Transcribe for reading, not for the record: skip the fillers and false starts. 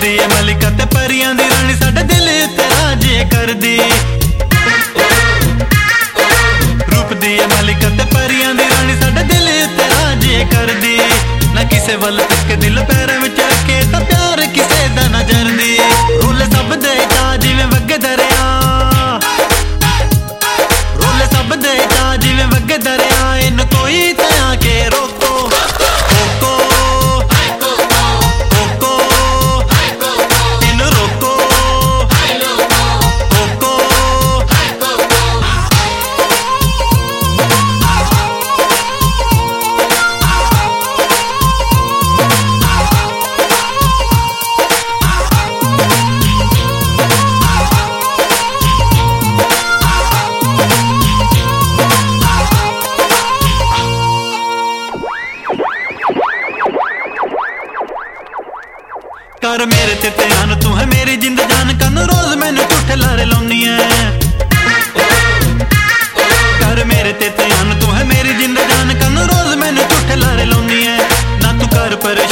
दी है मलिका ते परियां दी रानी साडे दिल ते राजे करदी। रूप दी है मलिका ते परियां दी रानी साडे दिल ते राजे करदी। ना किसे वल तक दिल पैरां विच रखे तां प्यार किसे दा ना जरदी। रोले सब दे चा जिवें वगे दरिया, रोले सब दे चा जिवें वगे दरिया। इन कोई ते आके रोको कर मेरे ते ध्यान, तू है मेरी जिंद जान। कन रोज मैनू झूठे लारे लाउनी है। कर मेरे ते ध्यान, तू है मेरी जिंद जान। कन रोज मैनू झूठे लारे लाउनी है। ना तू कर परेशान